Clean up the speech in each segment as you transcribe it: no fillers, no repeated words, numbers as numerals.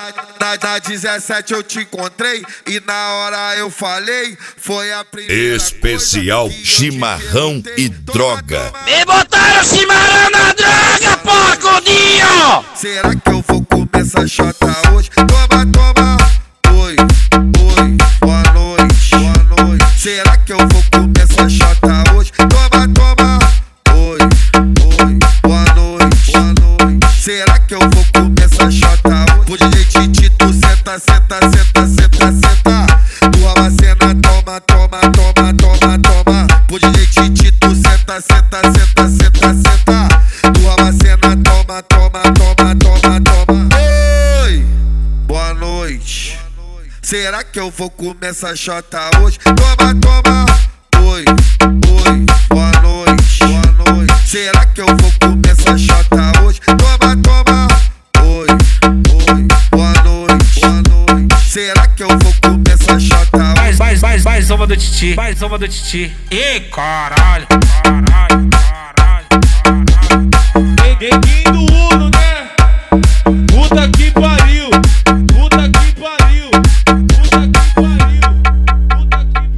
Na 17 eu te encontrei e na hora eu falei, foi a primeira especial chimarrão e droga. Me botaram chimarrão na droga, porcudinho! Será que eu vou comer essa chota hoje? Toma, toma. Oi, oi, boa noite, boa noite. Será que eu vou comer essa chota hoje? Toma, toma. Oi, oi, boa noite, boa noite. Será que eu vou comer essa chota hoje? O DJ Titito senta, senta, senta, senta, senta. Tua macena, toma, toma, toma, toma, toma. O DJ Titito senta, senta, senta, senta, senta. Tua macena, toma, toma, toma, toma, toma. Oi, boa noite. Será que eu vou comer essa chota hoje? Toma, toma. Oi, oi, boa noite, boa noite. Será que eu vou comer essa chota hoje? Toma, toma. Oi, oi, boa noite, boa noite. Será que eu vou comer essa chota hoje? Mais uma do Titi, mais uma do Titi. Ih, caralho, caralho, caralho, caralho. Neguinho do Uno, né? Puta que pariu, puta que pariu, puta que pariu, puta que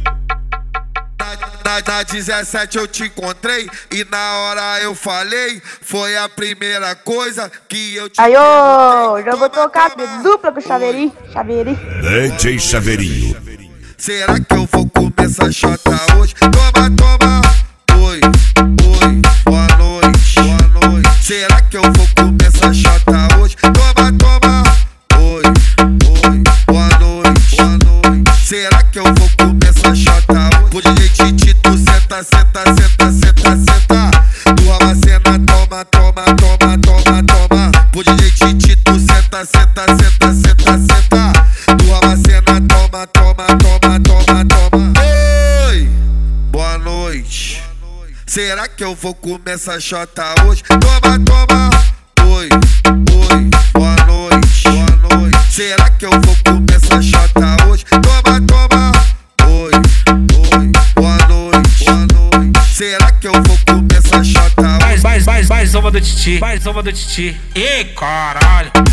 pariu. Na 17 eu te encontrei e na hora eu falei, foi a primeira coisa que eu te Aí, ô, já vou tocar dupla com o Chaveirinho. DJ Chaveirinho. Será que eu vou comer essa chota hoje? Toma, toma. Oi, oi, boa noite, boa noite. Será que eu vou comer essa chota hoje? Toma, toma. Oi, oi, boa noite, boa noite. Será que eu vou comer essa chota hoje? O DJ Titito senta, senta, senta, senta, senta. Tua macena, toma, toma, toma, toma, toma. O DJ Titito senta, senta, senta, senta, senta. Tua macena, toma, toma, toma, toma, toma. Oi, boa noite. Será que eu vou comer essa chota hoje? Toma, toma. Oi, oi, boa noite, boa noite. Será que eu vou comer essa chota hoje? Toma, toma. Oi, oi, boa noite, boa noite. Será que eu vou comer essa chota hoje? Mais uma do Titi, mais uma do Titi. Ih, caralho.